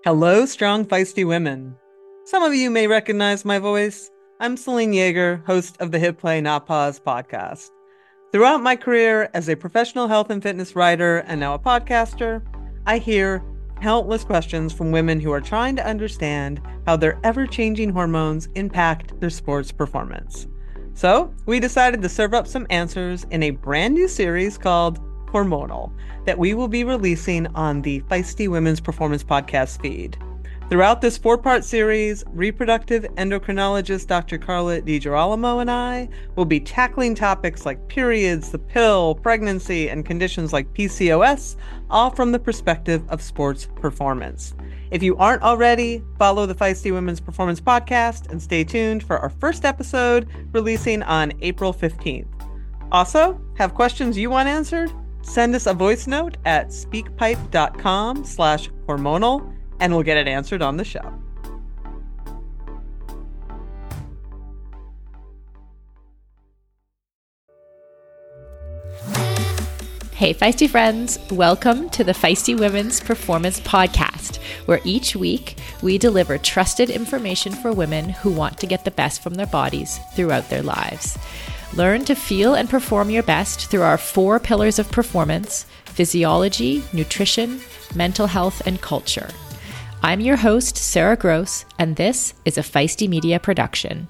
Hello, strong, feisty women. Some of you may recognize my voice. I'm Celine Yeager, host of the Hit Play Not Pause podcast. Throughout my career as a professional health and fitness writer and now a podcaster, I hear countless questions from women who are trying to understand how their ever-changing hormones impact their sports performance. So we decided to serve up some answers in a brand new series called Hormonal that we will be releasing on the Feisty Women's Performance podcast feed. Throughout this 4-part series, reproductive endocrinologist Dr. Carla DiGirolamo and I will be tackling topics like periods, the pill, pregnancy, and conditions like PCOS, all from the perspective of sports performance. If you aren't already, follow the Feisty Women's Performance podcast and stay tuned for our first episode releasing on April 15th. Also, have questions you want answered? Send us a voice note at speakpipe.com/hormonal and we'll get it answered on the show. Hey, Feisty friends, welcome to the Feisty Women's Performance Podcast, where each week we deliver trusted information for women who want to get the best from their bodies throughout their lives. Learn to feel and perform your best through our 4 pillars of performance: physiology, nutrition, mental health, and culture. I'm your host, Sarah Gross, and this is a Feisty Media production.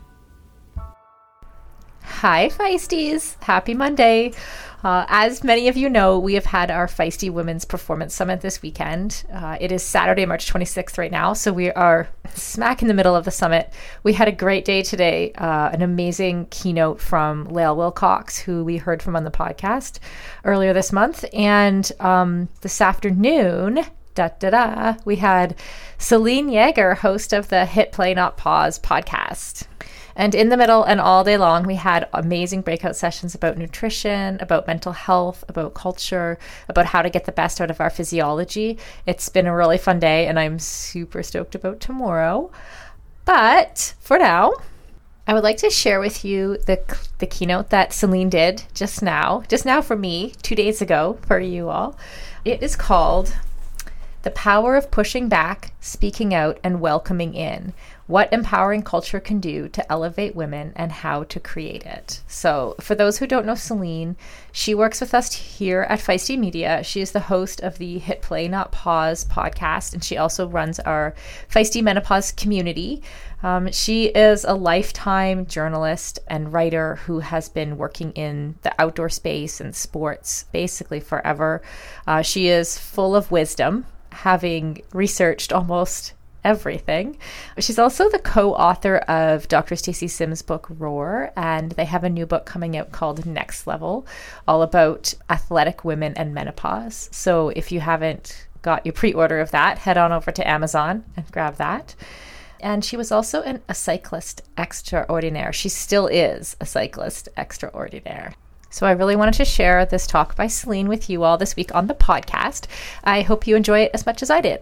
Hi, Feisties. Happy Monday. As many of you know, we have had our Feisty Women's Performance Summit this weekend. It is Saturday, March 26th right now, so we are smack in the middle of the summit. We had a great day today, an amazing keynote from Lael Wilcox, who we heard from on the podcast earlier this month. And this afternoon, we had Celine Yeager, host of the Hit Play Not Pause podcast. And in the middle and all day long, we had amazing breakout sessions about nutrition, about mental health, about culture, about how to get the best out of our physiology. It's been a really fun day, and I'm super stoked about tomorrow. But for now, I would like to share with you the keynote that Celine did just now for me, 2 days ago for you all. It is called The Power of Pushing Back, Speaking Out, and Welcoming In: What Empowering Culture Can Do to Elevate Women and How to Create It. So for those who don't know Celine, she works with us here at Feisty Media. She is the host of the Hit Play Not Pause podcast, and she also runs our Feisty Menopause community. She is a lifetime journalist and writer who has been working in the outdoor space and sports basically forever. She is full of wisdom, having researched almost everything. She's also the co-author of Dr. Stacy Sims' book Roar, and they have a new book coming out called Next Level, all about athletic women and menopause. So if you haven't got your pre-order of that, head on over to Amazon and grab that. And she was also a cyclist extraordinaire. She still is a cyclist extraordinaire. So I really wanted to share this talk by Celine with you all this week on the podcast. I hope you enjoy it as much as I did.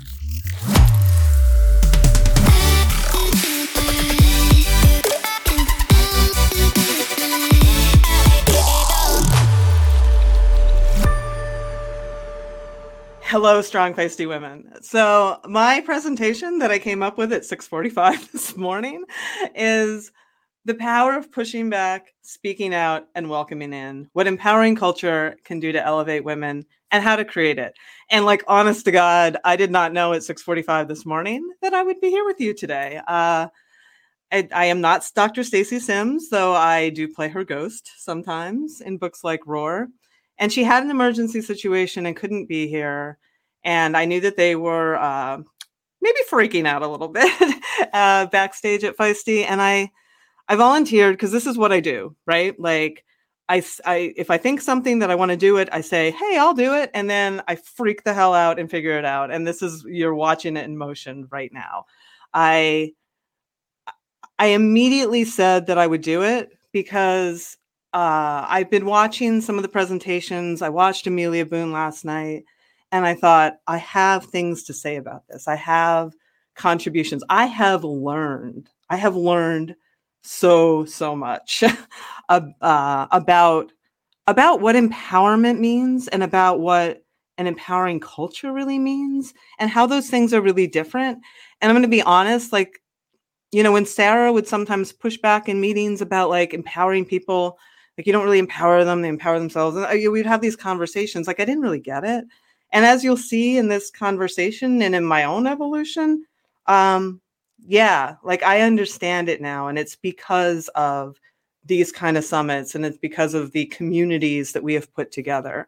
Hello, strong, feisty women. So my presentation that I came up with at 6:45 this morning is the power of pushing back, speaking out, and welcoming in: what empowering culture can do to elevate women and how to create it. And like, honest to God, I did not know at 6:45 this morning that I would be here with you today. I am not Dr. Stacy Sims, though I do play her ghost sometimes in books like Roar. And she had an emergency situation and couldn't be here. And I knew that they were maybe freaking out a little bit backstage at Feisty. And I volunteered because this is what I do, right? Like, if I think something that I want to do it, I say, hey, I'll do it. And then I freak the hell out and figure it out. And you're watching it in motion right now. I immediately said that I would do it because I've been watching some of the presentations. I watched Amelia Boone last night, and I thought, I have things to say about this. I have contributions. I have learned so much about what empowerment means and about what an empowering culture really means and how those things are really different. And I'm going to be honest, like, when Sarah would sometimes push back in meetings about like empowering people, like you don't really empower them, they empower themselves. And we'd have these conversations. Like I didn't really get it. And as you'll see in this conversation and in my own evolution, like I understand it now. And it's because of these kind of summits, and it's because of the communities that we have put together.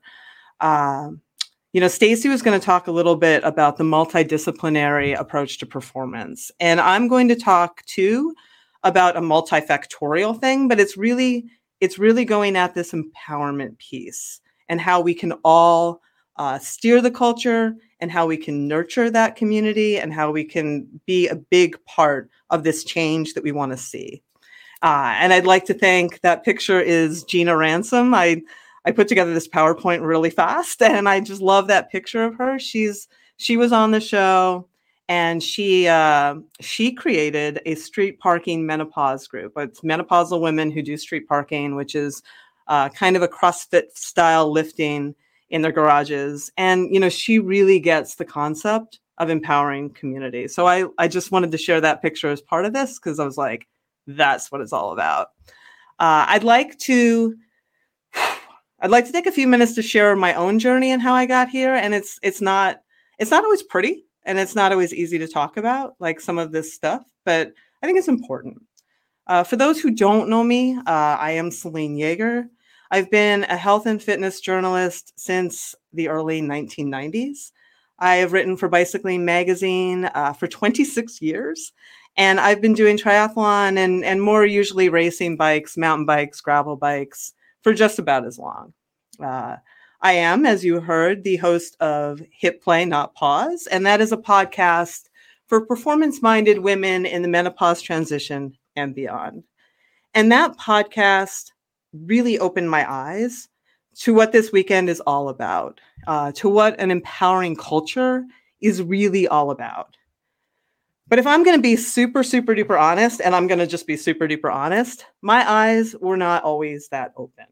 Stacey was going to talk a little bit about the multidisciplinary approach to performance. And I'm going to talk too about a multifactorial thing, but it's really going at this empowerment piece and how we can all steer the culture and how we can nurture that community and how we can be a big part of this change that we want to see. And I'd like to thank, that picture is Gina Ransom. I put together this PowerPoint really fast, and I just love that picture of her. She was on the show, and she created a street parking menopause group. It's menopausal women who do street parking, which is kind of a CrossFit style lifting in their garages. And, she really gets the concept of empowering community. So I just wanted to share that picture as part of this because I was like, that's what it's all about. I'd like to take a few minutes to share my own journey and how I got here. And it's not always pretty, and it's not always easy to talk about, like some of this stuff, but I think it's important. For those who don't know me, I am Celine Yeager. I've been a health and fitness journalist since the early 1990s. I have written for Bicycling Magazine for 26 years. And I've been doing triathlon and more usually racing bikes, mountain bikes, gravel bikes for just about as long. I am, as you heard, the host of Hit Play Not Pause, and that is a podcast for performance-minded women in the menopause transition and beyond. And that podcast really opened my eyes to what this weekend is all about, to what an empowering culture is really all about. But if I'm going to be super, super duper honest, and I'm going to just be super duper honest, my eyes were not always that open.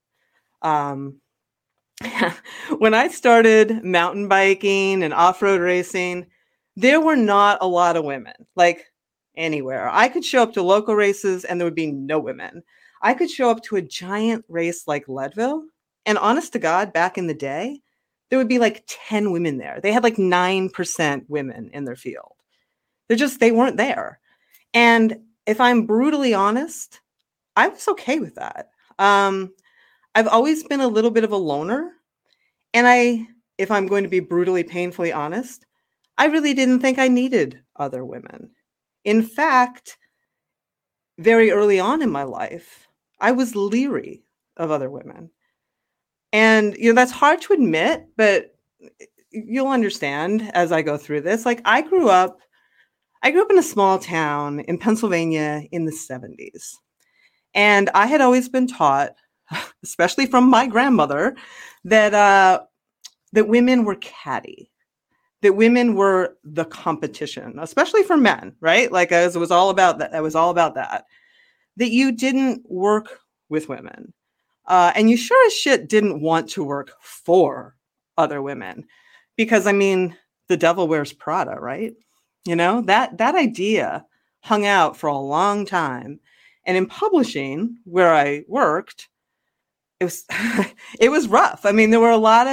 When I started mountain biking and off-road racing, there were not a lot of women, like anywhere. I could show up to local races and there would be no women. I could show up to a giant race like Leadville, and honest to God, back in the day, there would be like 10 women there. They had like 9% women in their field. They weren't there. And if I'm brutally honest, I was okay with that. I've always been a little bit of a loner. And if I'm going to be brutally, painfully honest, I really didn't think I needed other women. In fact, very early on in my life, I was leery of other women. And, that's hard to admit, but you'll understand as I go through this. Like I grew up in a small town in Pennsylvania in the 70s. And I had always been taught, especially from my grandmother, that women were catty, that women were the competition, especially for men, right? Like it was all about that. It was all about that you didn't work with women. And you sure as shit didn't want to work for other women because, the devil wears Prada, right? That idea hung out for a long time. And in publishing, where I worked, it was rough. There were a lot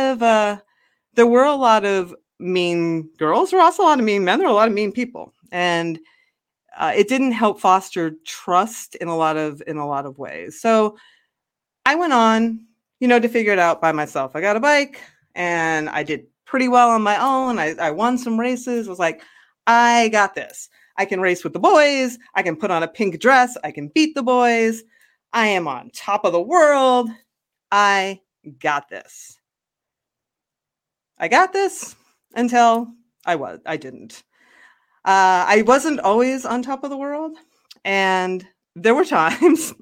of mean girls. There were also a lot of mean men. There were a lot of mean people. And it didn't help foster trust in a lot of ways. So I went on, to figure it out by myself. I got a bike and I did pretty well on my own. I won some races. I was like, I got this. I can race with the boys. I can put on a pink dress. I can beat the boys. I am on top of the world. I got this. I got this until I didn't. I wasn't always on top of the world. And there were times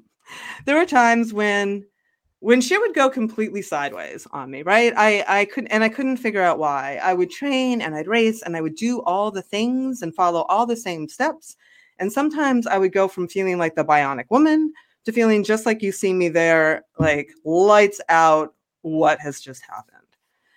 when shit would go completely sideways on me, right? I couldn't figure out why. I would train and I'd race and I would do all the things and follow all the same steps. And sometimes I would go from feeling like the bionic woman to feeling just like you see me there, like lights out, what has just happened.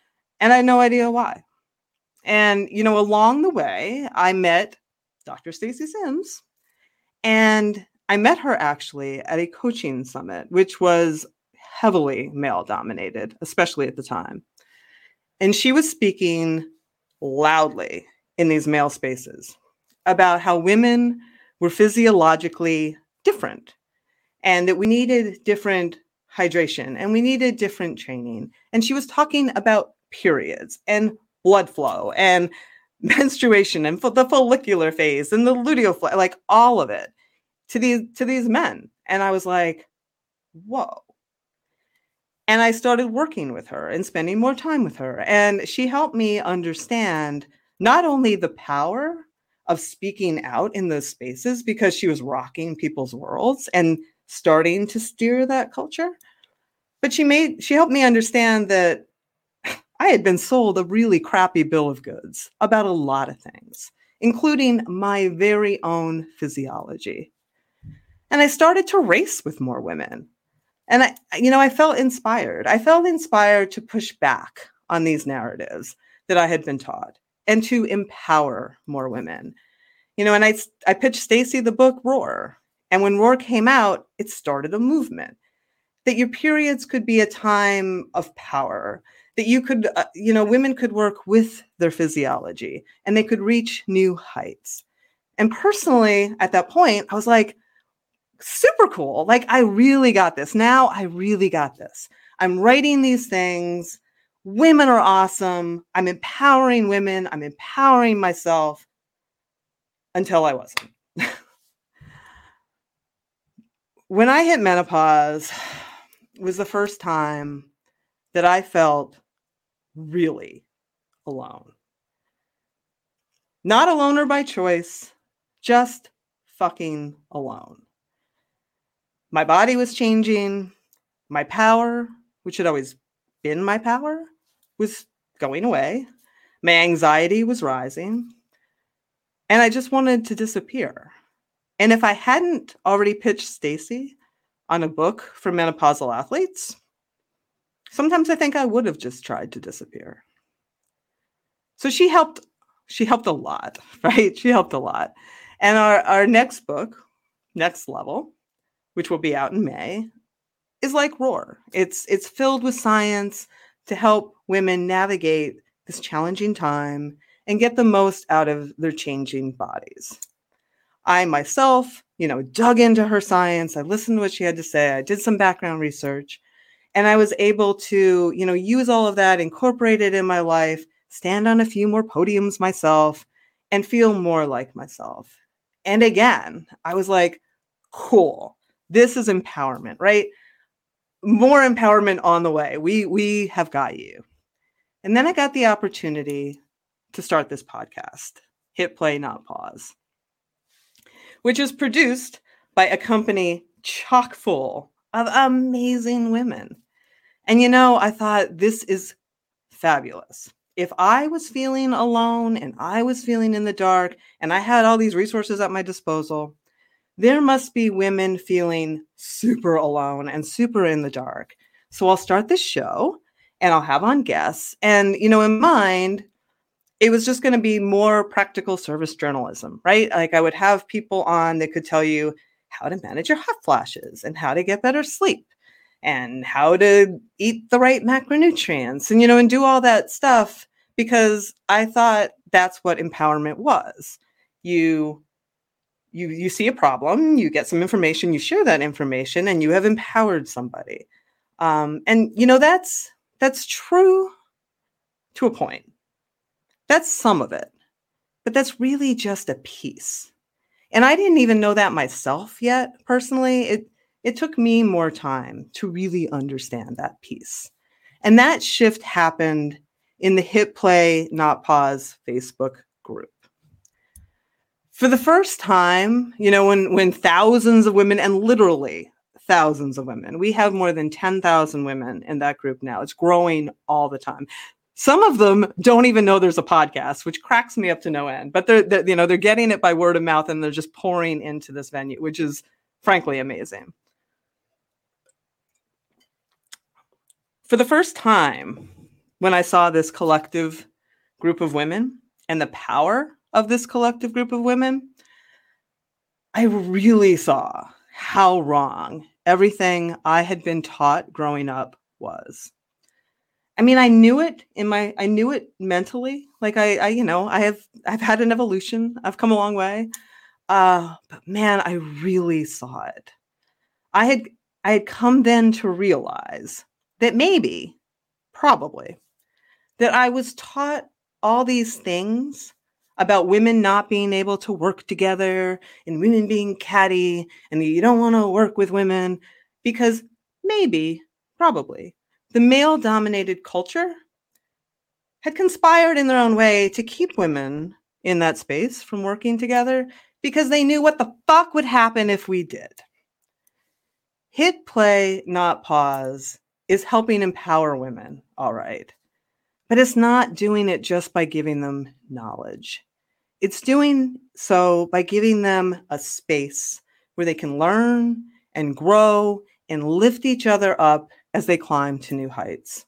And I had no idea why. And, along the way, I met Dr. Stacy Sims. And I met her actually at a coaching summit, which was heavily male dominated, especially at the time. And she was speaking loudly in these male spaces about how women were physiologically different and that we needed different hydration and we needed different training. And she was talking about periods and blood flow and menstruation and the follicular phase and the luteal phase, like all of it to these men. And I was like, whoa. And I started working with her and spending more time with her. And she helped me understand not only the power of speaking out in those spaces, because she was rocking people's worlds and starting to steer that culture, but she helped me understand that I had been sold a really crappy bill of goods about a lot of things, including my very own physiology. And I started to race with more women. And I felt inspired. I felt inspired to push back on these narratives that I had been taught and to empower more women. And I pitched Stacy the book Roar. And when Roar came out, it started a movement that your periods could be a time of power, that you could, women could work with their physiology and they could reach new heights. And personally, at that point, I was like, super cool. Like, I really got this. Now I really got this. I'm writing these things. Women are awesome. I'm empowering women. I'm empowering myself, until I wasn't. When I hit menopause, it was the first time that I felt really alone. Not a loner by choice, just fucking alone. My body was changing. My power, which had always been my power, was going away. My anxiety was rising. And I just wanted to disappear. And if I hadn't already pitched Stacy on a book for menopausal athletes, sometimes I think I would have just tried to disappear. So she helped a lot, right? She helped a lot. And our next book, Next Level, which will be out in May, is like Roar. It's filled with science to help women navigate this challenging time and get the most out of their changing bodies. I myself, dug into her science. I listened to what she had to say. I did some background research, and I was able to, use all of that, incorporate it in my life, stand on a few more podiums myself, and feel more like myself. And again, I was like, cool. This is empowerment, right? More empowerment on the way. We have got you. And then I got the opportunity to start this podcast, Hit Play Not Pause, which is produced by a company chock full of amazing women. And I thought, this is fabulous. If I was feeling alone and I was feeling in the dark and I had all these resources at my disposal, there must be women feeling super alone and super in the dark. So I'll start this show and I'll have on guests. And, in mind, it was just going to be more practical service journalism, right? Like, I would have people on that could tell you how to manage your hot flashes and how to get better sleep and how to eat the right macronutrients and, and do all that stuff, because I thought that's what empowerment was. You see a problem, you get some information, you share that information, and you have empowered somebody. That's true to a point. That's some of it, but that's really just a piece. And I didn't even know that myself yet, personally. It took me more time to really understand that piece. And that shift happened in the Hit Play Not Pause Facebook group. For the first time, when thousands of women, and literally thousands of women, we have more than 10,000 women in that group now. It's growing all the time. Some of them don't even know there's a podcast, which cracks me up to no end. But they're getting it by word of mouth, and they're just pouring into this venue, which is frankly amazing. For the first time, when I saw this collective group of women and the power of this collective group of women, I really saw how wrong everything I had been taught growing up was. I mean, I knew it mentally. Like I've had an evolution. I've come a long way. But man, I really saw it. I had come then to realize that probably, that I was taught all these things about women not being able to work together and women being catty and you don't want to work with women because probably, the male-dominated culture had conspired in their own way to keep women in that space from working together because they knew what the fuck would happen if we did. Hit Play, Not Pause is helping empower women, all right. But it's not doing it just by giving them knowledge. It's doing so by giving them a space where they can learn and grow and lift each other up as they climb to new heights.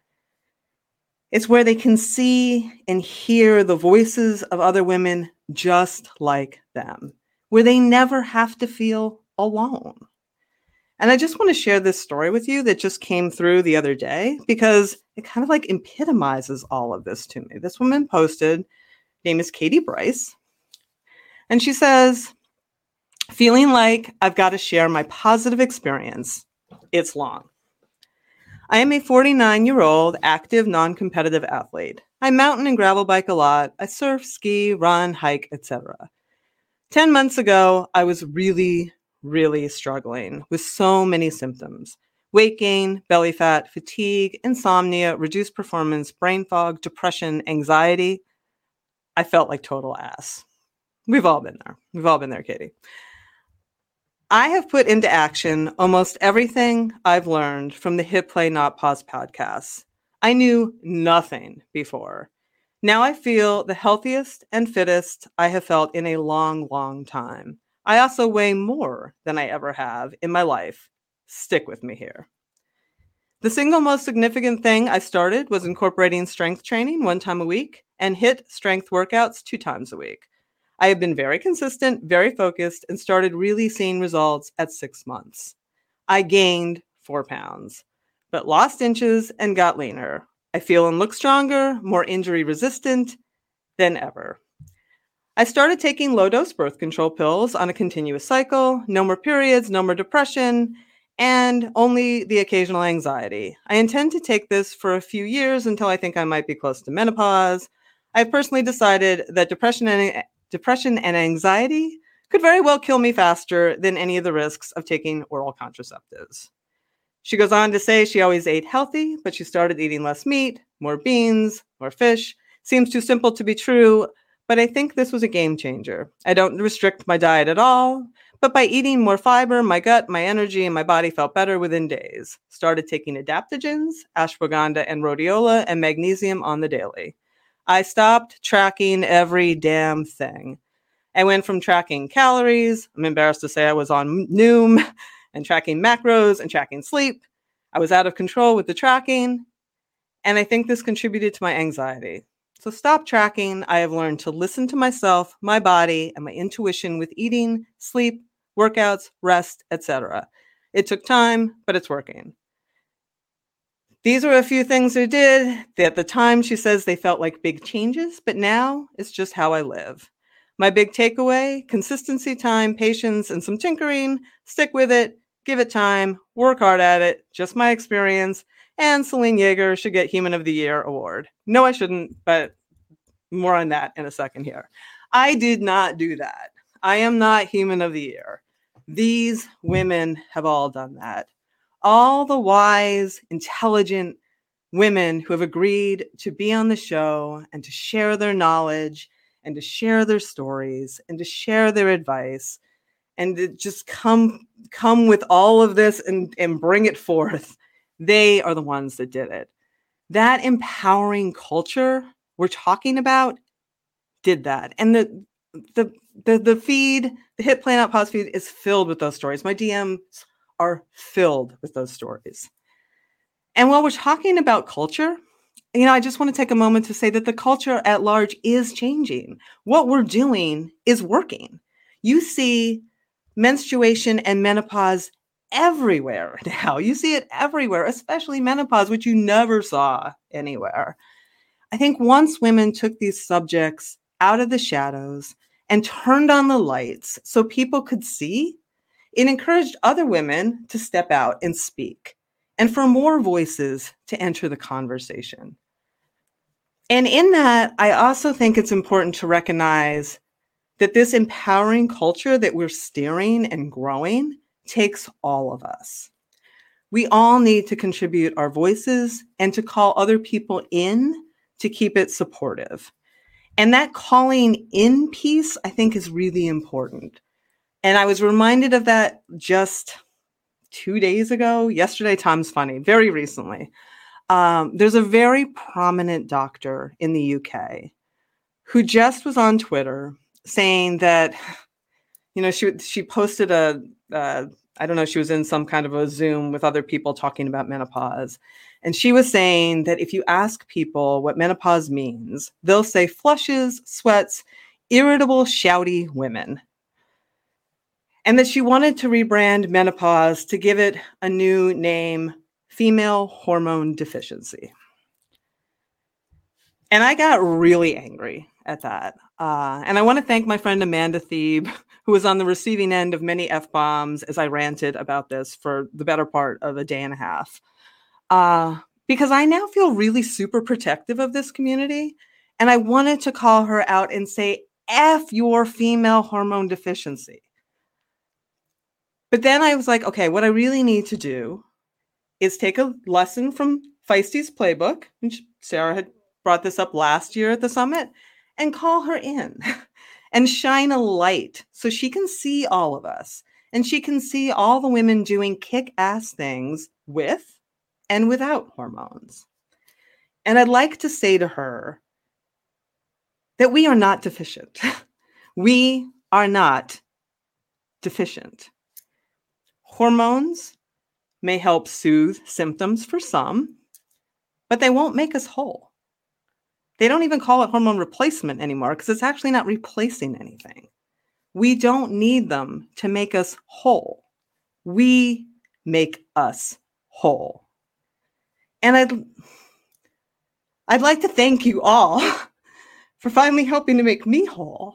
It's where they can see and hear the voices of other women just like them, where they never have to feel alone. And I just want to share this story with you that just came through the other day because it kind of like epitomizes all of this to me. This woman posted, name is Katie Bryce, and she says, feeling like I've got to share my positive experience. It's long. I am a 49-year-old active non-competitive athlete. I mountain and gravel bike a lot. I surf, ski, run, hike, etc. 10 months ago, I was really struggling with so many symptoms: weight gain, belly fat, fatigue, insomnia, reduced performance, brain fog, depression, anxiety. I felt like total ass. We've all been there. We've all been there, Katie. I have put into action almost everything I've learned from the Hit Play Not Pause podcasts. I knew nothing before. Now I feel the healthiest and fittest I have felt in a long time. I also weigh more than I ever have in my life. Stick with me here. The single most significant thing I started was incorporating strength training 1 time a week and HIIT strength workouts 2 times a week. I have been very consistent, very focused, and started really seeing results at 6 months. I gained 4 pounds, but lost inches and got leaner. I feel and look stronger, more injury resistant than ever. I started taking low-dose birth control pills on a continuous cycle, no more periods, no more depression, and only the occasional anxiety. I intend to take this for a few years until I think I might be close to menopause. I've personally decided that depression and anxiety could very well kill me faster than any of the risks of taking oral contraceptives. She goes on to say she always ate healthy, but she started eating less meat, more beans, more fish. Seems too simple to be true, but I think this was a game changer. I don't restrict my diet at all, but by eating more fiber, my gut, my energy, and my body felt better within days. Started taking adaptogens, ashwagandha and rhodiola, and magnesium on the daily. I stopped tracking every damn thing. I went from tracking calories, I'm embarrassed to say I was on Noom, and tracking macros and tracking sleep. I was out of control with the tracking, and I think this contributed to my anxiety. So stop tracking. I have learned to listen to myself, my body, and my intuition with eating, sleep, workouts, rest, etc. It took time, but it's working. These are a few things I did. At the time, she says they felt like big changes, but now it's just how I live. My big takeaway: consistency, time, patience, and some tinkering. Stick with it, give it time, work hard at it. Just my experience. And Selene Yeager should get Human of the Year award. No, I shouldn't, but more on that in a second here. I did not do that. I am not Human of the Year. These women have all done that. All the wise, intelligent women who have agreed to be on the show and to share their knowledge and to share their stories and to share their advice and to just come with all of this and bring it forth. They are the ones that did it. That empowering culture we're talking about did that. And the feed, the Hit Play Not Pause feed, is filled with those stories. My DMs are filled with those stories. And while we're talking about culture, I just want to take a moment to say that the culture at large is changing. What we're doing is working. You see menstruation and menopause everywhere now. You see it everywhere, especially menopause, which you never saw anywhere. I think once women took these subjects out of the shadows and turned on the lights so people could see, it encouraged other women to step out and speak, and for more voices to enter the conversation. And in that, I also think it's important to recognize that this empowering culture that we're steering and growing takes all of us. We all need to contribute our voices and to call other people in to keep it supportive. And that calling in piece, I think, is really important. And I was reminded of that just 2 days ago. Yesterday, time's funny, very recently. There's a very prominent doctor in the UK who just was on Twitter saying that, she posted I don't know, she was in some kind of a Zoom with other people talking about menopause. And she was saying that if you ask people what menopause means, they'll say flushes, sweats, irritable, shouty women. And that she wanted to rebrand menopause to give it a new name, female hormone deficiency. And I got really angry at that. And I want to thank my friend Amanda Thebe, who was on the receiving end of many F-bombs as I ranted about this for the better part of a day and a half. Because I now feel really super protective of this community. And I wanted to call her out and say, F your female hormone deficiency. But then I was like, okay, what I really need to do is take a lesson from Feisty's playbook, which Sarah had brought this up last year at the summit, and call her in and shine a light so she can see all of us and she can see all the women doing kick-ass things with and without hormones. And I'd like to say to her that we are not deficient. We are not deficient. Hormones may help soothe symptoms for some, but they won't make us whole. They don't even call it hormone replacement anymore because it's actually not replacing anything. We don't need them to make us whole. We make us whole. And I'd like to thank you all for finally helping to make me whole.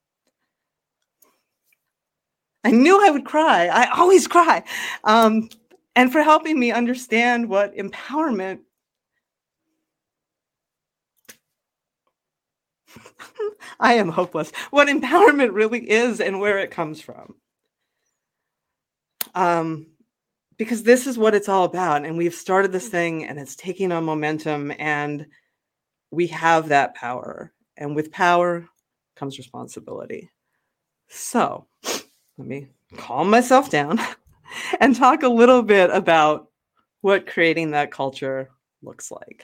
I knew I would cry. I always cry. And for helping me understand what empowerment I am hopeless. What empowerment really is and where it comes from. Because this is what it's all about. And we've started this thing and it's taking on momentum and we have that power. And with power comes responsibility. So let me calm myself down and talk a little bit about what creating that culture looks like.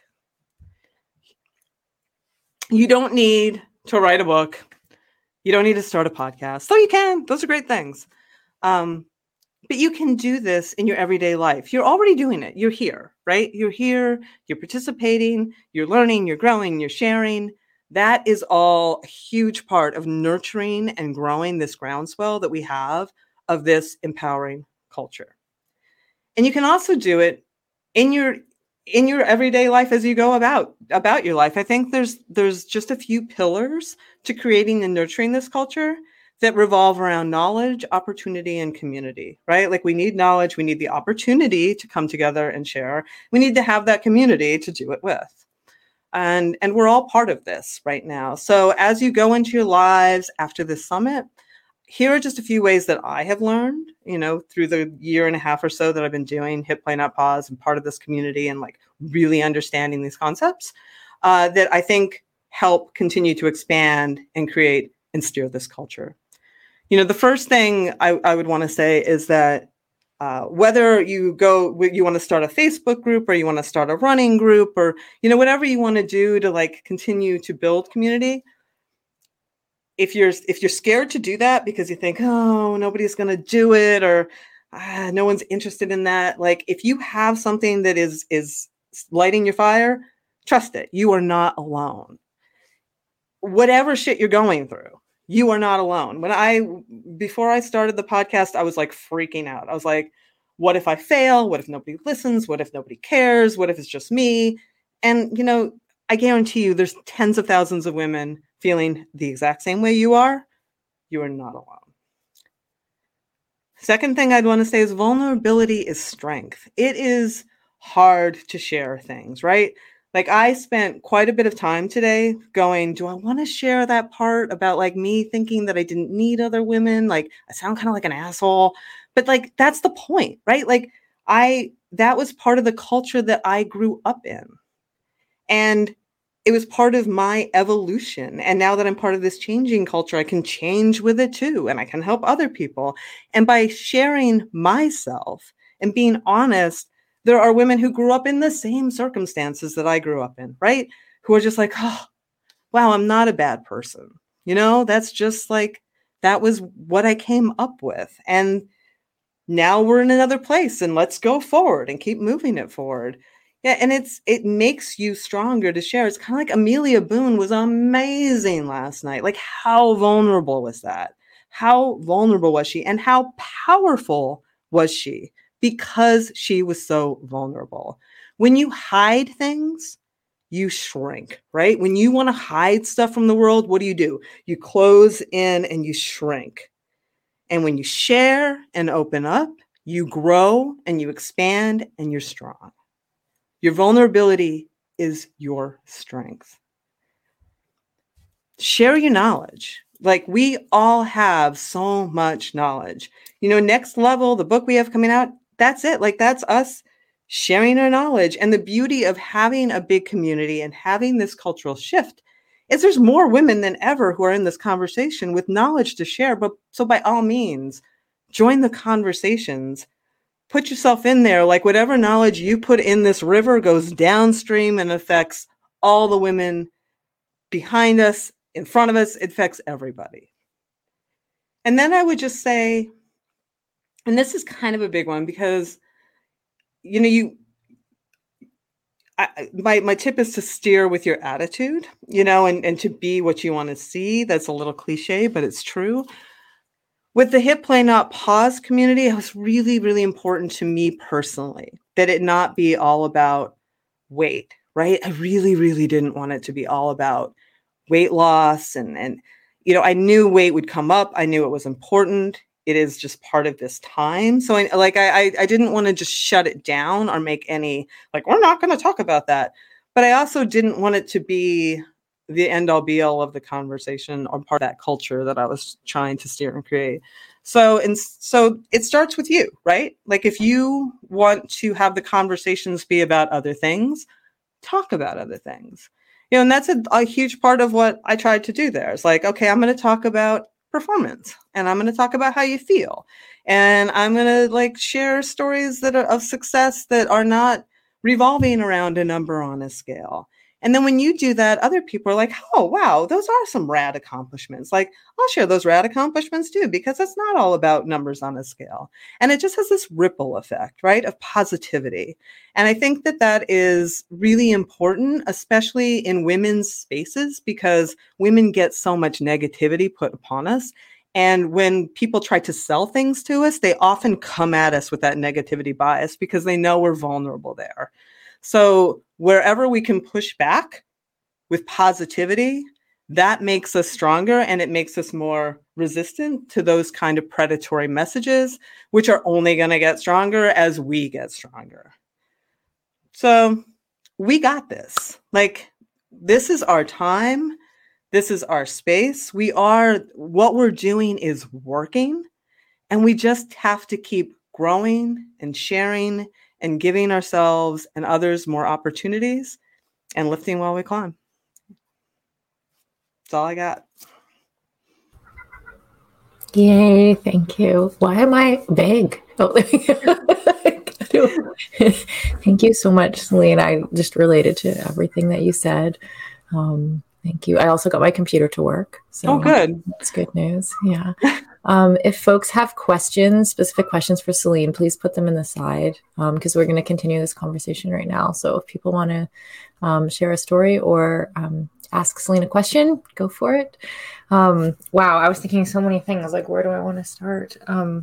You don't need to write a book. You don't need to start a podcast. Though you can. Those are great things. But you can do this in your everyday life. You're already doing it. You're here, right? You're here. You're participating. You're learning. You're growing. You're sharing. That is all a huge part of nurturing and growing this groundswell that we have of this empowering culture. And you can also do it in your everyday life as you go about your life. I think there's just a few pillars to creating and nurturing this culture that revolve around knowledge, opportunity, and community, right? Like we need knowledge, we need the opportunity to come together and share. We need to have that community to do it with. And we're all part of this right now. So as you go into your lives after this summit, here are just a few ways that I have learned, through the year and a half or so that I've been doing Hit Play Not Pause and part of this community and like really understanding these concepts that I think help continue to expand and create and steer this culture. The first thing I would want to say is that whether you want to start a Facebook group or you want to start a running group or, whatever you want to do to like continue to build community. If you're scared to do that because you think, oh, nobody's going to do it or no one's interested in that. Like if you have something that is lighting your fire, Trust it. You are not alone. Whatever shit you're going through, you are not alone. Before I started the podcast, I was like freaking out. I was like, what if I fail? What if nobody listens? What if nobody cares? What if it's just me? And, I guarantee you there's tens of thousands of women feeling the exact same way you are. You are not alone. Second thing I'd want to say is vulnerability is strength. It is hard to share things, right? Like I spent quite a bit of time today going, do I want to share that part about like me thinking that I didn't need other women? Like I sound kind of like an asshole, but like, that's the point, right? Like that was part of the culture that I grew up in. And it was part of my evolution. And now that I'm part of this changing culture, I can change with it too. And I can help other people. And by sharing myself and being honest, there are women who grew up in the same circumstances that I grew up in, right? Who are just like, oh, wow, I'm not a bad person. That's just like, that was what I came up with. And now we're in another place and let's go forward and keep moving it forward. Yeah, and it makes you stronger to share. It's kind of like Amelia Boone was amazing last night. Like, how vulnerable was that? How vulnerable was she? And how powerful was she? Because she was so vulnerable. When you hide things, you shrink, right? When you want to hide stuff from the world, what do? You close in and you shrink. And when you share and open up, you grow and you expand and you're strong. Your vulnerability is your strength. Share your knowledge. Like we all have so much knowledge. Next Level, the book we have coming out, that's it. Like that's us sharing our knowledge. And the beauty of having a big community and having this cultural shift is there's more women than ever who are in this conversation with knowledge to share. But so by all means, join the conversations. Put yourself in there, like whatever knowledge you put in this river goes downstream and affects all the women behind us, in front of us, it affects everybody. And then I would just say, and this is kind of a big one because, my tip is to steer with your attitude, and to be what you want to see. That's a little cliche, but it's true. With the Hit Play Not Pause community, it was really, really important to me personally that it not be all about weight, right? I really, really didn't want it to be all about weight loss. And I knew weight would come up. I knew it was important. It is just part of this time. So I didn't want to just shut it down or make any, like, we're not going to talk about that. But I also didn't want it to be the end all be all of the conversation or part of that culture that I was trying to steer and create. So it starts with you, right? Like if you want to have the conversations be about other things, talk about other things, and that's a huge part of what I tried to do there. It's like, okay, I'm going to talk about performance and I'm going to talk about how you feel. And I'm going to share stories that are of success that are not revolving around a number on a scale. And then when you do that, other people are like, oh, wow, those are some rad accomplishments. Like, I'll share those rad accomplishments too, because it's not all about numbers on a scale. And it just has this ripple effect, right, of positivity. And I think that is really important, especially in women's spaces, because women get so much negativity put upon us. And when people try to sell things to us, they often come at us with that negativity bias because they know we're vulnerable there. So wherever we can push back with positivity, that makes us stronger and it makes us more resistant to those kind of predatory messages, which are only going to get stronger as we get stronger. So we got this. Like, this is our time. This is our space. What we're doing is working, and we just have to keep growing and sharing and giving ourselves and others more opportunities and lifting while we climb. That's all I got. Yay, thank you. Why am I vague? Oh, thank you so much, Celine. I just related to everything that you said. Thank you. I also got my computer to work. So good. That's good news. Yeah. If folks have questions, specific questions for Celine, please put them in the side because we're going to continue this conversation right now. So if people want to share a story or ask Celine a question, go for it. Wow, I was thinking so many things. Like, where do I want to start?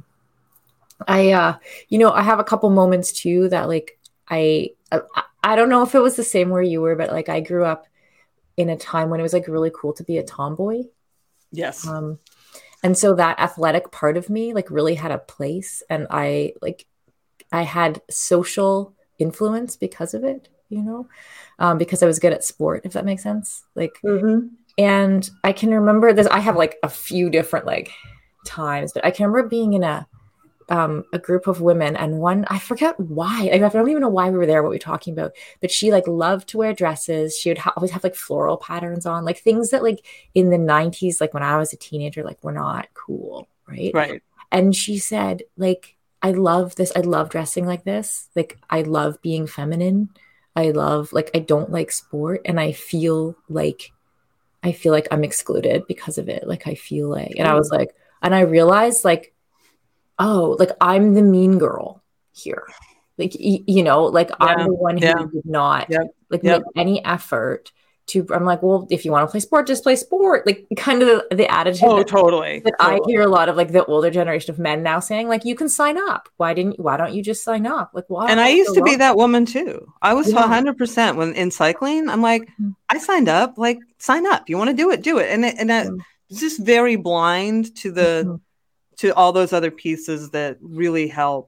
I have a couple moments too that like I don't know if it was the same where you were, but like I grew up in a time when it was like really cool to be a tomboy. Yes. And so that athletic part of me like really had a place, and I had social influence because of it, because I was good at sport, if that makes sense. Like, and I can remember this. I have like a few different like times, but I can remember being in a group of women, and one, I forget why. I don't even know why we were there, what we were talking about, but she like loved to wear dresses. She would always have like floral patterns on, like things that like in the 90s, like when I was a teenager, like were not cool. Right. And she said, like, I love this. I love dressing like this. Like, I love being feminine. I don't like sport. And I feel like I'm excluded because of it. Like, I feel like, and I was like, and I realized like, oh, like I'm the mean girl here. Like, like I'm the one who did not make any effort to, I'm like, well, if you want to play sport, just play sport. Like kind of the attitude. Oh, totally. I hear a lot of like the older generation of men now saying like, you can sign up. Why don't you just sign up? Like, why? And I used to be that woman too. I was 100% when in cycling, I'm like, I signed up, like sign up. You want to do it, do it. And it's just very blind to to all those other pieces that really help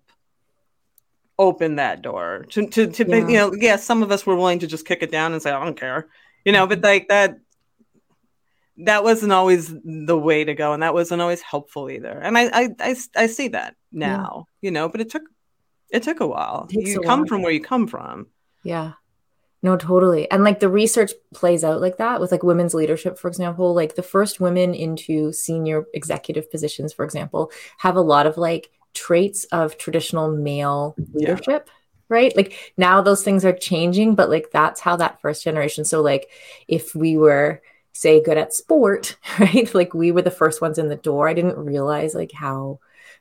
open that door to some of us were willing to just kick it down and say, I don't care, but like that wasn't always the way to go. And that wasn't always helpful either. And I see that now, but it took a while. You come from where you come from. Yeah. No, totally. And like the research plays out like that with like women's leadership, for example, like the first women into senior executive positions, for example, have a lot of like traits of traditional male leadership, right? Like now those things are changing, but like that's how that first generation. So like if we were, say, good at sport, right? Like we were the first ones in the door. I didn't realize like how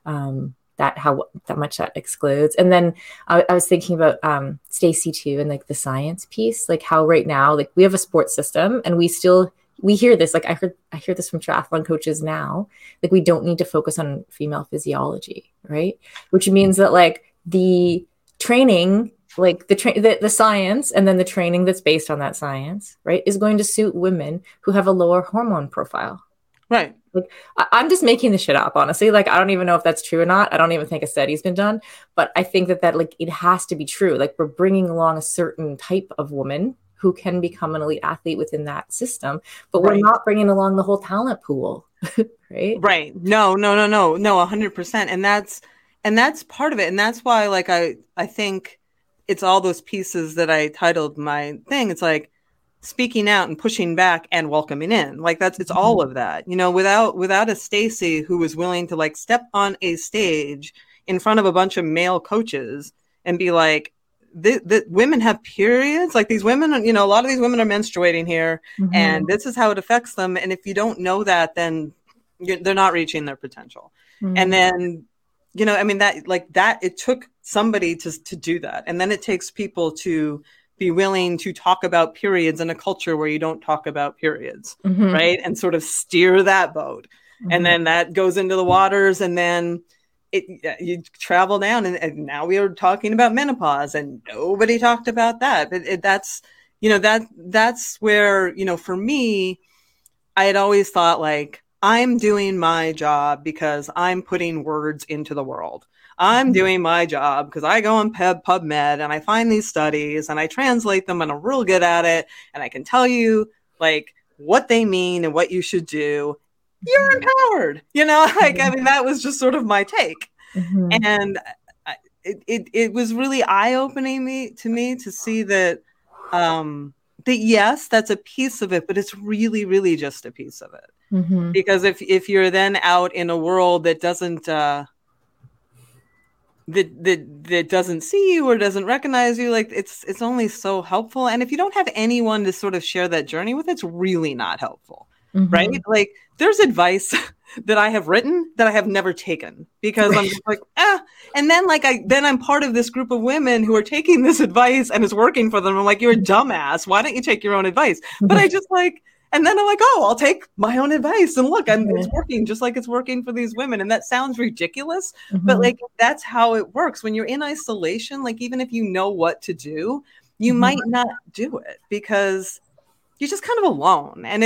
much that excludes. And then I was thinking about Stacey too, and like the science piece, like how right now, like we have a sports system and we hear this, like I hear this from triathlon coaches now, like we don't need to focus on female physiology, right? Which means that like the training, like the science and then the training that's based on that science, right, is going to suit women who have a lower hormone profile. Right. Like I'm just making this shit up, honestly. Like, I don't even know if that's true or not. I don't even think a study's been done, but I think that like it has to be true. Like we're bringing along a certain type of woman who can become an elite athlete within that system, but we're not bringing along the whole talent pool. Right. Right. No, 100%. And that's part of it. And that's why, like, I think it's all those pieces that I titled my thing. It's like, speaking out and pushing back and welcoming in, like it's all of that, without a Stacey who was willing to like step on a stage in front of a bunch of male coaches and be like, the women have periods, like these women, a lot of these women are menstruating here and this is how it affects them. And if you don't know that, then they're not reaching their potential. And then, that it took somebody to do that. And then it takes people to be willing to talk about periods in a culture where you don't talk about periods, right? And sort of steer that boat. And then that goes into the waters, and then you travel down, and now we are talking about menopause, and nobody talked about that. But that's where, for me, I had always thought like, I'm doing my job because I'm putting words into the world. I'm doing my job because I go on PubMed and I find these studies and I translate them and I'm real good at it. And I can tell you like what they mean and what you should do. You're empowered, that was just sort of my take. And it was really eye-opening to me to see that, that yes, that's a piece of it, but it's really, really just a piece of it. Because if you're then out in a world that doesn't, that doesn't see you or doesn't recognize you, like it's only so helpful. And if you don't have anyone to sort of share that journey with, it's really not helpful, right? Like there's advice that I have written that I have never taken because I'm just like, and then I'm part of this group of women who are taking this advice and it's working for them. I'm like, you're a dumbass. Why don't you take your own advice? But I just like, and then I'm like, oh, I'll take my own advice and look, it's working just like it's working for these women. And that sounds ridiculous, but like, that's how it works. When you're in isolation, like, even if you know what to do, you might not do it because you're just kind of alone. And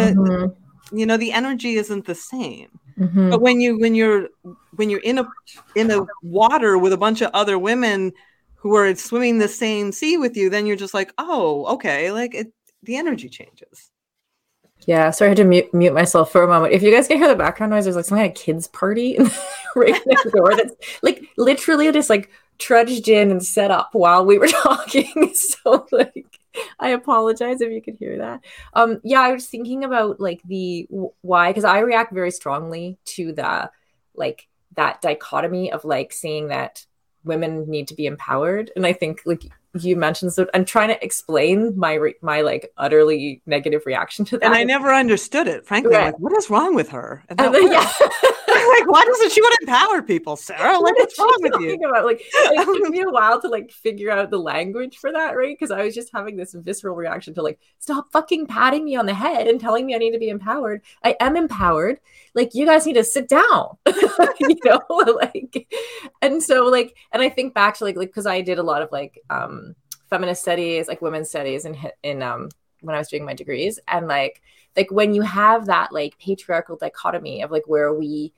you know, the energy isn't the same. But when you're in a water with a bunch of other women who are swimming the same sea with you, then you're just like, oh, okay, like the energy changes. Yeah, sorry, I had to mute myself for a moment. If you guys can hear the background noise, there's like some kind of kids party right next door that's like literally just like trudged in and set up while we were talking. So like, I apologize if you could hear that. Yeah, I was thinking about like the why, because I react very strongly to the like that dichotomy of like seeing that women need to be empowered, and I think like you mentioned, so I'm trying to explain my like utterly negative reaction to that, and I never understood it. Frankly, right. I'm like, what is wrong with her? And then, yeah. Like, why doesn't she want to empower people, Sarah? Like, what's wrong with you? About? Like, it took me a while to like figure out the language for that, right? Because I was just having this visceral reaction to like, stop fucking patting me on the head and telling me I need to be empowered. I am empowered. Like, you guys need to sit down, you know, like, and so like, and I think back to like, because I did a lot of like feminist studies, like women's studies in when I was doing my degrees, and like when you have that like patriarchal dichotomy of like where we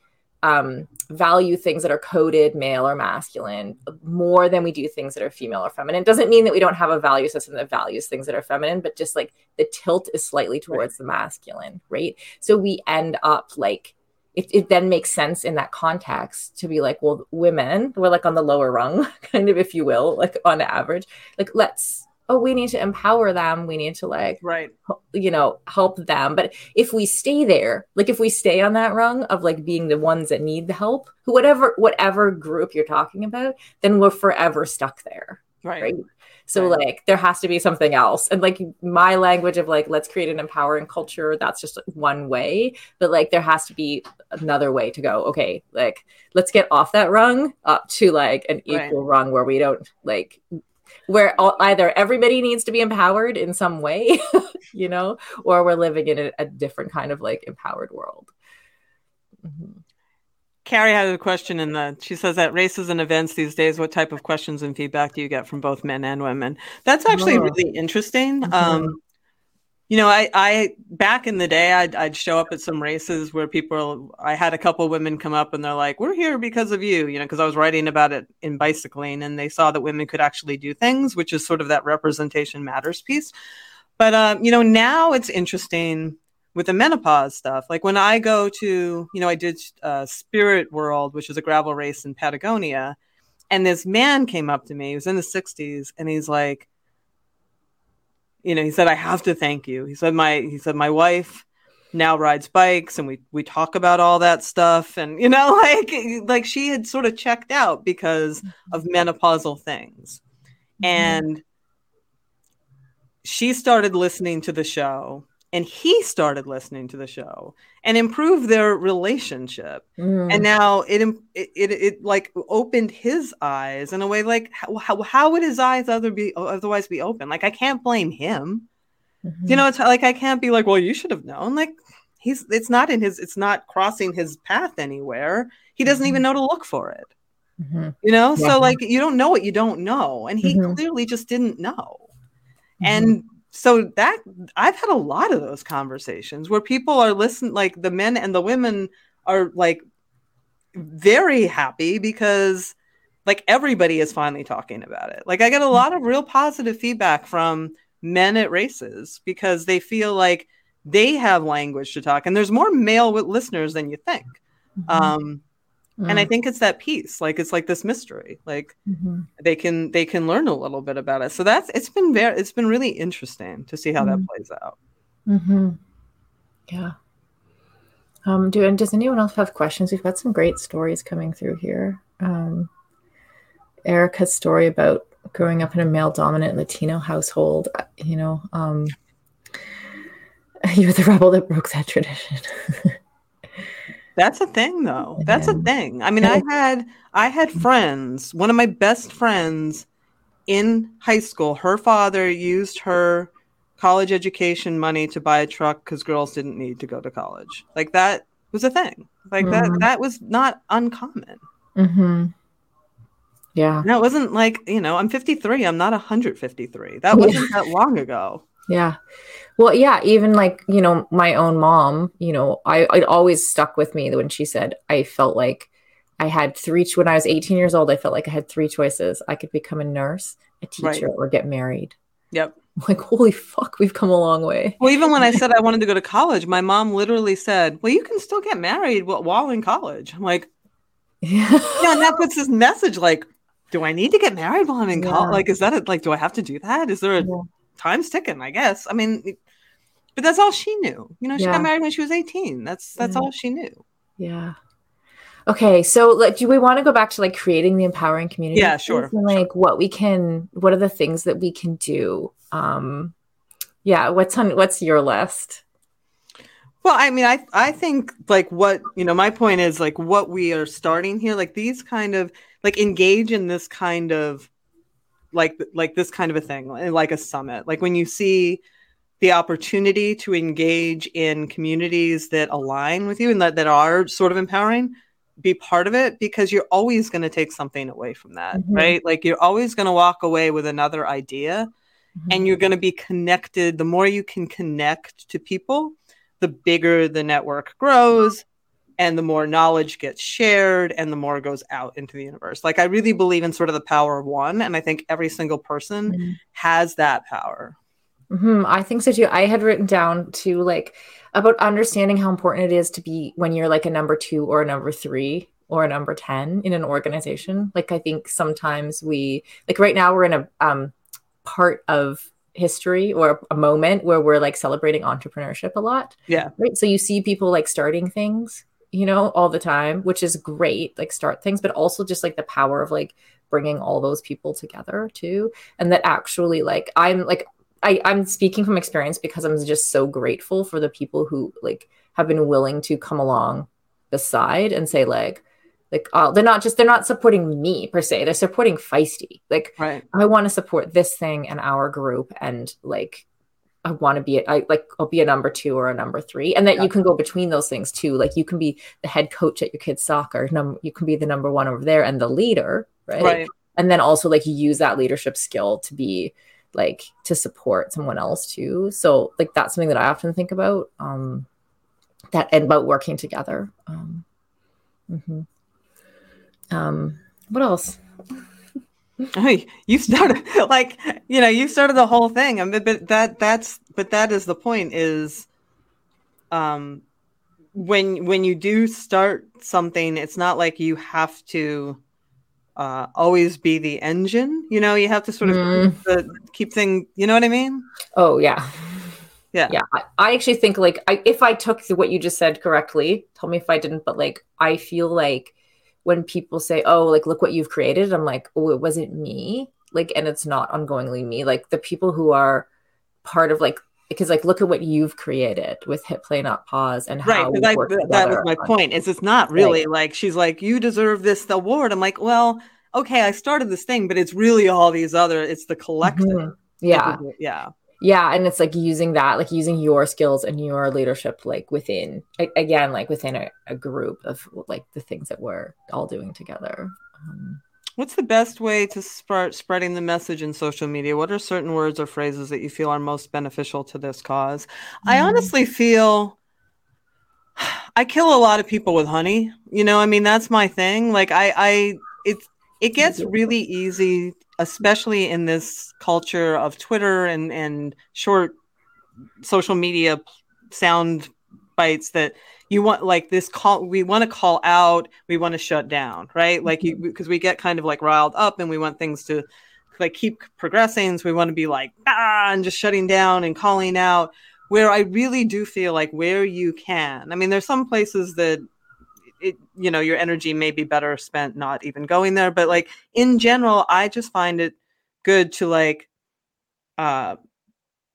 value things that are coded male or masculine more than we do things that are female or feminine. It doesn't mean that we don't have a value system that values things that are feminine, but just like the tilt is slightly towards the masculine, right? So we end up like, it then makes sense in that context to be like, well, women, we're like on the lower rung, kind of, if you will, like on average, like we need to empower them. We need to like, you know, help them. But if we stay there, like if we stay on that rung of like being the ones that need the help, whatever group you're talking about, then we're forever stuck there. Right. So like there has to be something else. And like my language of like, let's create an empowering culture, that's just one way. But like there has to be another way to go. Okay, like let's get off that rung up to like an equal rung where we don't like, where either everybody needs to be empowered in some way, you know, or we're living in a different kind of like empowered world. Carrie had a question she says at races and events these days, what type of questions and feedback do you get from both men and women? That's actually really interesting. You know, I back in the day, I'd show up at some races where I had a couple of women come up and they're like, we're here because of you, you know, because I was writing about it in Bicycling, and they saw that women could actually do things, which is sort of that representation matters piece. But, you know, now it's interesting with the menopause stuff. Like when I go to, you know, I did Spirit World, which is a gravel race in Patagonia. And this man came up to me, he was in his 60s, and he's like, you know, he said, I have to thank you. He said, my wife now rides bikes, and we talk about all that stuff. And, you know, like she had sort of checked out because of menopausal things. And she started listening to the show, and he started listening to the show, and improved their relationship. And now it like opened his eyes in a way, like how would his eyes otherwise be open? Like, I can't blame him. You know, it's like, I can't be like, well, you should have known. Like it's not crossing his path anywhere. He doesn't even know to look for it. You know, so like, you don't know what you don't know. And he clearly just didn't know. And so that I've had a lot of those conversations where people are listening, like the men and the women are like very happy because like everybody is finally talking about it. Like I get a lot of real positive feedback from men at races because they feel like they have language to talk, and there's more male listeners than you think. And I think it's that piece, like it's like this mystery, like they can learn a little bit about it. So it's been really interesting to see how that plays out. Yeah. Does anyone else have questions? We've got some great stories coming through here. Erica's story about growing up in a male-dominant Latino household. You know, you were the rebel that broke that tradition. That's a thing, though. That's a thing. I mean, I had friends. One of my best friends in high school, her father used her college education money to buy a truck because girls didn't need to go to college. Like that was a thing. Like that was not uncommon. Mm-hmm. Yeah. No, it wasn't like, I'm 53. I'm not 153. That wasn't that long ago. Yeah. Well, yeah, even like, my own mom, it always stuck with me when she said, I felt like I had when I was 18 years old, I felt like I had three choices. I could become a nurse, a teacher, or get married. Yep. I'm like, holy fuck, we've come a long way. Well, even when I said I wanted to go to college, my mom literally said, well, you can still get married while in college. I'm like, yeah, and that puts this message like, do I need to get married while I'm in college? Like, is that do I have to do that? Is there time's ticking, I guess. I mean, but that's all she knew. She got married when she was 18. That's all she knew. Yeah. Okay. So do we want to go back to like creating the empowering community? Yeah, sure. And like what are the things that we can do? What's your list? Well, I mean, I think like what, my point is like what we are starting here, like these kind of like engage in this kind of like this kind of a thing, like a summit, like when you see the opportunity to engage in communities that align with you and that are sort of empowering, be part of it, because you're always going to take something away from that, right? Like you're always going to walk away with another idea and you're going to be connected. The more you can connect to people, the bigger the network grows and the more knowledge gets shared and the more goes out into the universe. Like I really believe in sort of the power of one. And I think every single person has that power. I think so too. I had written down too, like about understanding how important it is to be when you're like a number 2 or a number 3 or a number 10 in an organization. Like I think sometimes we like right now we're in a part of history or a moment where we're like celebrating entrepreneurship a lot. Yeah. Right. So you see people like starting things, all the time, which is great, like start things, but also just like the power of like bringing all those people together too. And that actually like, I'm speaking from experience because I'm just so grateful for the people who like have been willing to come along the side and say they're not supporting me per se. They're supporting Feisty. Like, right. I want to support this thing and our group. And like, I want to be, I'll be a number 2 or a number 3. And that you can go between those things too. Like you can be the head coach at your kid's soccer. You can be the number 1 over there and the leader. Right. And then also like you use that leadership skill to be like to support someone else too. So like that's something that I often think about that and about working together. What else? You started you started the whole thing. I mean, but that is the point is when you do start something, it's not like you have to always be the engine, you have to sort of keep things, you know what I mean? Oh yeah. Yeah. I actually think like if I took what you just said correctly, tell me if I didn't, but like, I feel like when people say, oh, like, look what you've created, I'm like, oh, it wasn't me. Like, and it's not ongoingly me. Like the people who are part of like, because like, look at what you've created with Hit Play Not Pause and how that was my point is it's not really like she's like, you deserve this award. I'm like, well, okay, I started this thing, but it's really all these it's the collective. Yeah. Yeah. And it's like using that, like using your skills and your leadership, like within, again, like within a group of like the things that we're all doing together. What's the best way to start spreading the message in social media? What are certain words or phrases that you feel are most beneficial to this cause? I honestly feel I kill a lot of people with honey. I mean, that's my thing. Like it gets really easy, especially in this culture of Twitter and short social media sound bites that you want like this call. We want to call out. We want to shut down, right? Like because we get kind of like riled up and we want things to like keep progressing. So we want to be like, and just shutting down and calling out, where I really do feel like where you can. I mean, there's some places that your energy may be better spent not even going there. But like in general, I just find it good to like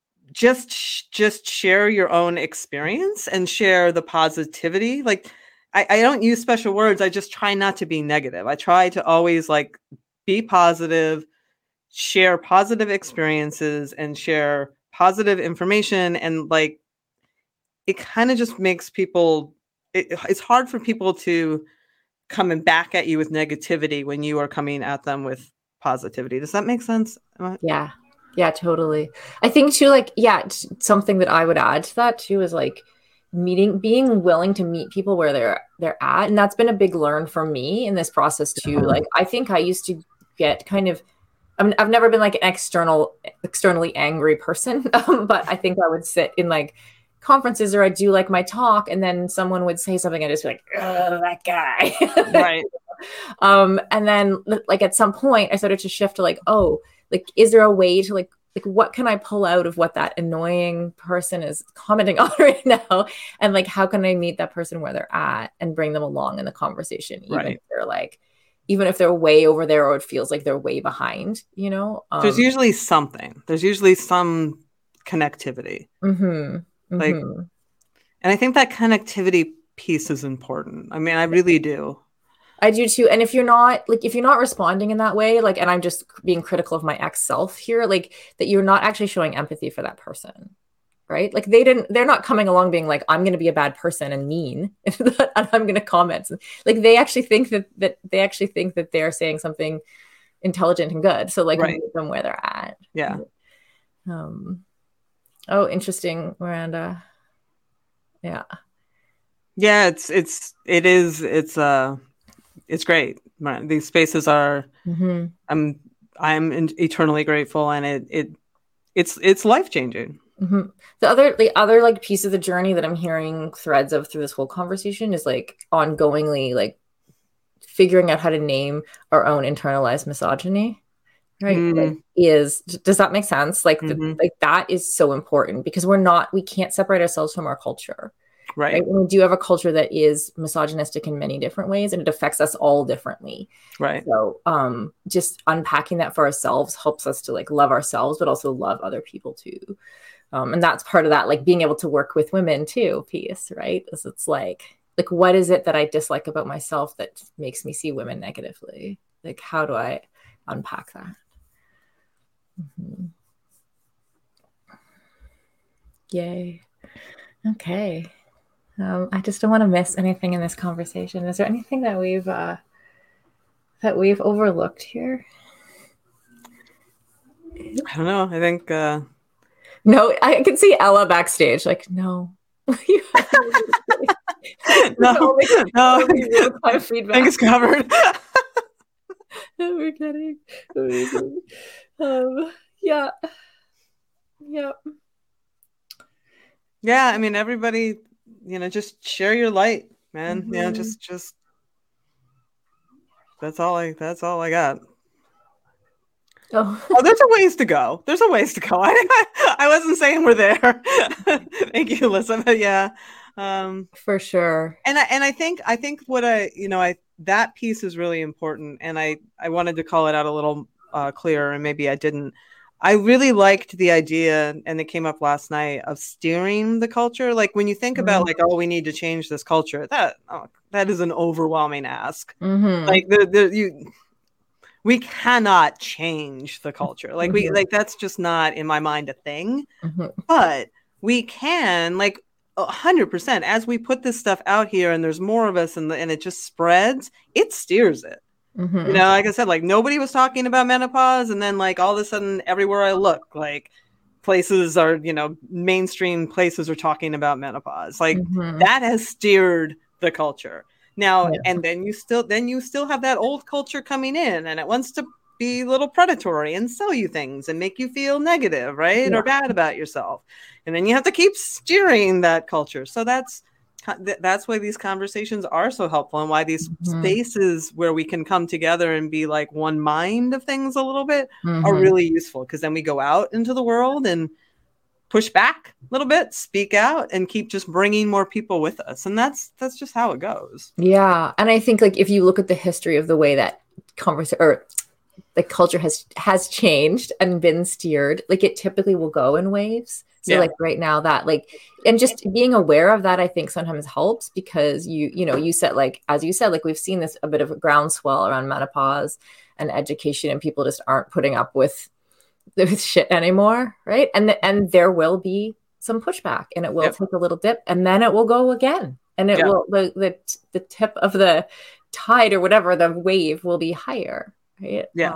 just share your own experience and share the positivity. Like I don't use special words. I just try not to be negative. I try to always like be positive, share positive experiences and share positive information. And like, it kind of just makes people, it's hard for people to come back at you with negativity when you are coming at them with positivity. Does that make sense? Yeah. Yeah, totally. I think too, like, yeah, something that I would add to that too is like being willing to meet people where they're at. And that's been a big learn for me in this process too. Like, I think I used to get kind of, I've never been like an externally angry person, but I think I would sit in like conferences or I do like my talk and then someone would say something and I just be like, oh, that guy. Right. And then like at some point I started to shift to like, oh, like, is there a way to like what can I pull out of what that annoying person is commenting on right now? And like, how can I meet that person where they're at and bring them along in the conversation? Even if they're way over there or it feels like they're way behind, you know? There's usually something. There's usually some connectivity. Like, and I think that connectivity piece is important. I mean, I really do. I do too. And if you're not responding in that way, like, and I'm just being critical of my ex self here, like that you're not actually showing empathy for that person, right? Like they're not coming along being like, I'm going to be a bad person and mean and I'm going to comment. Like they actually think that they're saying something intelligent and good. So like meet them where they're at. Yeah. Oh, interesting, Miranda. Yeah. Yeah. It's great. These spaces are, I'm eternally grateful, and it's life-changing. The other like piece of the journey that I'm hearing threads of through this whole conversation is like ongoingly like figuring out how to name our own internalized misogyny. Right. Does that make sense? Like, like that is so important because we can't separate ourselves from our culture. Right. And we do have a culture that is misogynistic in many different ways and it affects us all differently. Right. So just unpacking that for ourselves helps us to like love ourselves, but also love other people too. And that's part of that, like being able to work with women too piece, right? It's like what is it that I dislike about myself that makes me see women negatively? Like, how do I unpack that? Yay. Okay. I just don't want to miss anything in this conversation. Is there anything that we've overlooked here? I don't know. I think no. I can see Ella backstage. Like, no, no. I think it's covered. No, we're kidding. Amazing. Yeah. I mean, everybody. Just share your light, man. Just that's all I got. Oh, there's a ways to go. I wasn't saying we're there. Thank you, Alyssa. But yeah, for sure. And I think what that piece is really important. And I wanted to call it out a little clearer, and maybe I didn't. I really liked the idea, and it came up last night, of steering the culture. Like when you think about like, oh, we need to change this culture, that is an overwhelming ask. Like we cannot change the culture. Like that's just not in my mind a thing. But we can, like 100%, as we put this stuff out here and there's more of us and it just spreads, it steers it. Like I said, like nobody was talking about menopause, and then like all of a sudden everywhere I look, like places are, mainstream places are talking about menopause. Like that has steered the culture. Now, and then you still have that old culture coming in, and it wants to be a little predatory and sell you things and make you feel negative, right? Or bad about yourself. And then you have to keep steering that culture. So that's why these conversations are so helpful, and why these spaces where we can come together and be like one mind of things a little bit are really useful, because then we go out into the world and push back a little bit, speak out, and keep just bringing more people with us. And that's just how it goes. Yeah. And I think like if you look at the history of the way that the culture has changed and been steered, like it typically will go in waves. So like right now that like, and just being aware of that, I think sometimes helps because you said, like, as you said, like we've seen this a bit of a groundswell around menopause and education, and people just aren't putting up with shit anymore. Right. And there will be some pushback, and it will take a little dip, and then it will go again. And it will, the tip of the tide or whatever, the wave will be higher. Right. Yeah.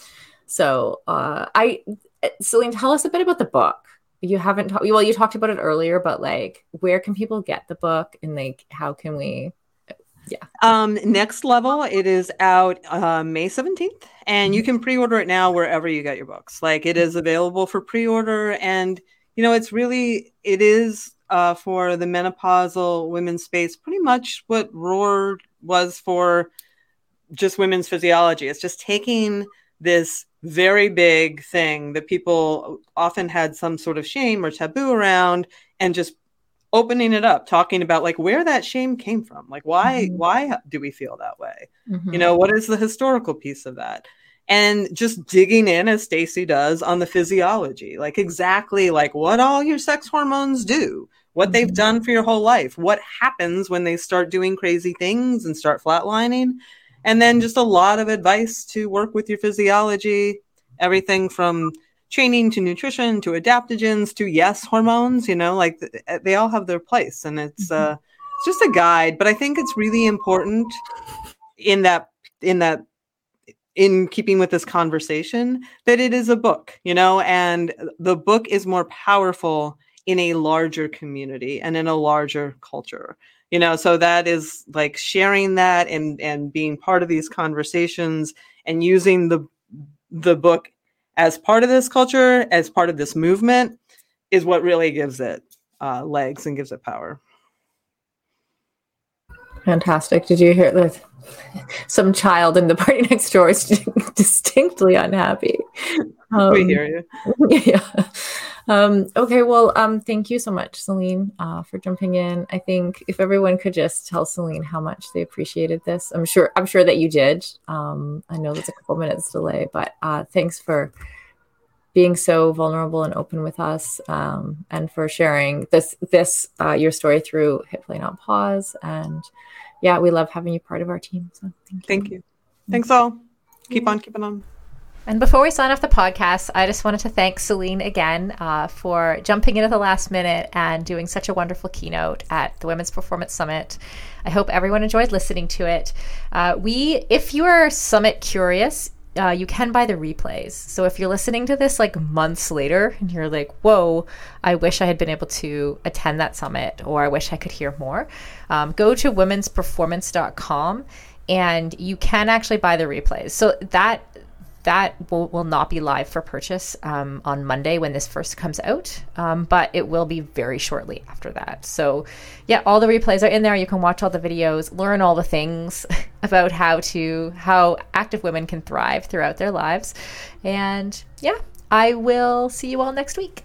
Celine, tell us a bit about the book. You haven't talked, well, you talked about it earlier, but like, where can people get the book, and like, how can we? Next Level, it is out May 17th, and you can pre-order it now wherever you get your books. Like, it is available for pre-order, and it is for the menopausal women's space, pretty much what Roar was for just women's physiology. It's just taking this very big thing that people often had some sort of shame or taboo around, and just opening it up, talking about like where that shame came from. Like, why do we feel that way? What is the historical piece of that? And just digging in, as Stacey does, on the physiology, like exactly like what all your sex hormones do, what they've done for your whole life, what happens when they start doing crazy things and start flatlining. And then just a lot of advice to work with your physiology, everything from training to nutrition to adaptogens to hormones, like they all have their place. And it's just a guide, but I think it's really important in keeping with this conversation that it is a book, and the book is more powerful in a larger community and in a larger culture. So that is like sharing that and being part of these conversations and using the book as part of this culture, as part of this movement, is what really gives it legs and gives it power. Fantastic. Did you hear that? Some child in the party next door is distinctly unhappy. We hear you. Yeah. Okay. Well, thank you so much, Celine, for jumping in. I think if everyone could just tell Celine how much they appreciated this, I'm sure that you did. I know there's a couple minutes delay, but thanks for being so vulnerable and open with us, and for sharing this your story through Hit Play Not Pause. And yeah, we love having you part of our team. So thank you. Thanks all. Keep on keeping on. And before we sign off the podcast, I just wanted to thank Celine again for jumping in at the last minute and doing such a wonderful keynote at the Women's Performance Summit. I hope everyone enjoyed listening to it. If you are Summit curious, you can buy the replays. So if you're listening to this like months later and you're like, whoa, I wish I had been able to attend that summit, or I wish I could hear more, go to womensperformance.com and you can actually buy the replays. So that will not be live for purchase on Monday when this first comes out, but it will be very shortly after that. So yeah, all the replays are in there. You can watch all the videos, learn all the things about how active women can thrive throughout their lives. And yeah, I will see you all next week.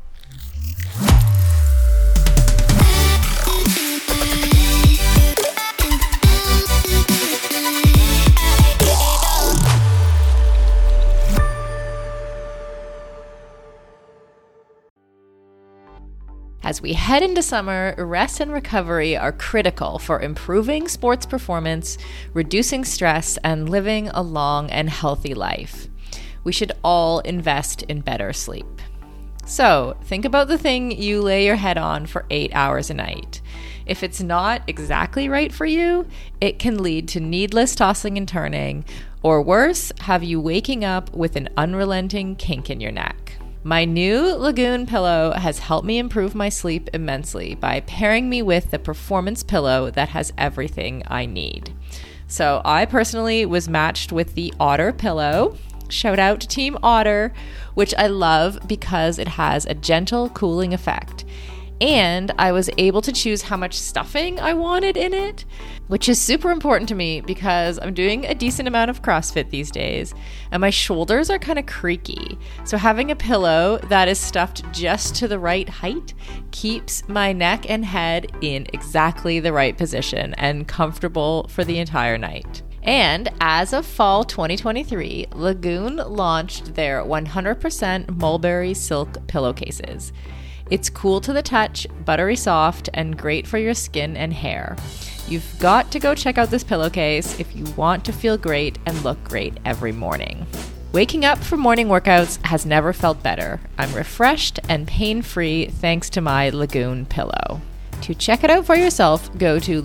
As we head into summer, rest and recovery are critical for improving sports performance, reducing stress, and living a long and healthy life. We should all invest in better sleep. So, think about the thing you lay your head on for 8 hours a night. If it's not exactly right for you, it can lead to needless tossing and turning, or worse, have you waking up with an unrelenting kink in your neck. My new Lagoon pillow has helped me improve my sleep immensely by pairing me with the performance pillow that has everything I need. So I personally was matched with the Otter pillow. Shout out to Team Otter, which I love because it has a gentle cooling effect. And I was able to choose how much stuffing I wanted in it, which is super important to me because I'm doing a decent amount of CrossFit these days and my shoulders are kind of creaky. So having a pillow that is stuffed just to the right height keeps my neck and head in exactly the right position and comfortable for the entire night. And as of fall 2023, Lagoon launched their 100% mulberry silk pillowcases. It's cool to the touch, buttery soft, and great for your skin and hair. You've got to go check out this pillowcase if you want to feel great and look great every morning. Waking up for morning workouts has never felt better. I'm refreshed and pain-free thanks to my Lagoon pillow. To check it out for yourself, go to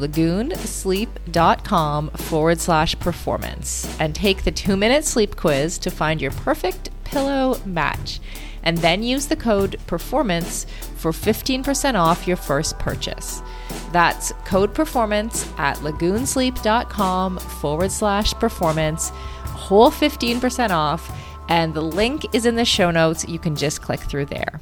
lagoonsleep.com/performance and take the 2-minute sleep quiz to find your perfect pillow match. And then use the code PERFORMANCE for 15% off your first purchase. That's code PERFORMANCE at lagoonsleep.com/performance, whole 15% off, and the link is in the show notes. You can just click through there.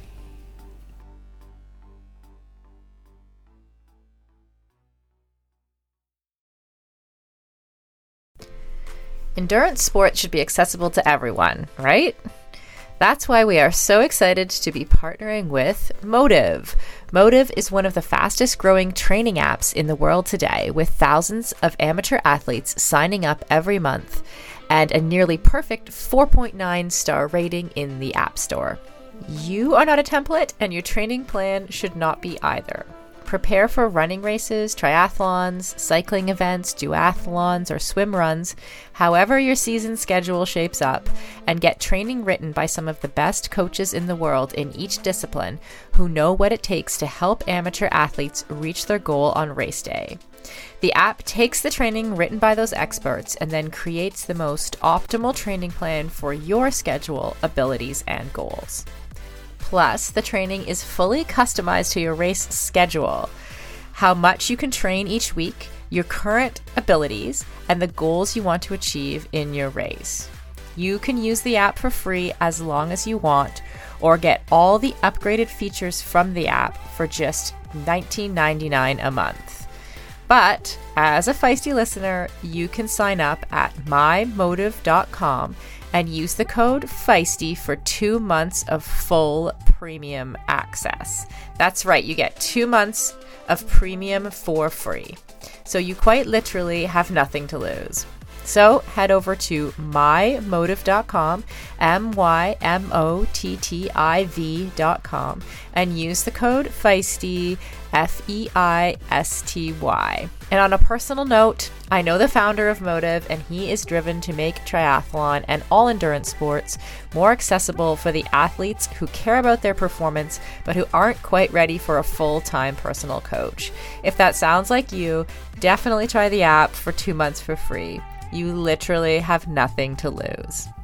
Endurance sports should be accessible to everyone, right? That's why we are so excited to be partnering with Motive. Motive is one of the fastest growing training apps in the world today, with thousands of amateur athletes signing up every month and a nearly perfect 4.9 star rating in the App Store. You are not a template, and your training plan should not be either. Prepare for running races, triathlons, cycling events, duathlons, or swim runs, however your season schedule shapes up, and get training written by some of the best coaches in the world in each discipline who know what it takes to help amateur athletes reach their goal on race day. The app takes the training written by those experts and then creates the most optimal training plan for your schedule, abilities, and goals. Plus, the training is fully customized to your race schedule, how much you can train each week, your current abilities, and the goals you want to achieve in your race. You can use the app for free as long as you want, or get all the upgraded features from the app for just $19.99 a month. But as a Feisty listener, you can sign up at mymotive.com and use the code FEISTY for 2 months of full premium access. That's right, you get 2 months of premium for free. So you quite literally have nothing to lose. So head over to mymotive.com, mymotiv.com, and use the code FEISTY, FEISTY. And on a personal note, I know the founder of Motive, and he is driven to make triathlon and all endurance sports more accessible for the athletes who care about their performance, but who aren't quite ready for a full-time personal coach. If that sounds like you, definitely try the app for 2 months for free. You literally have nothing to lose.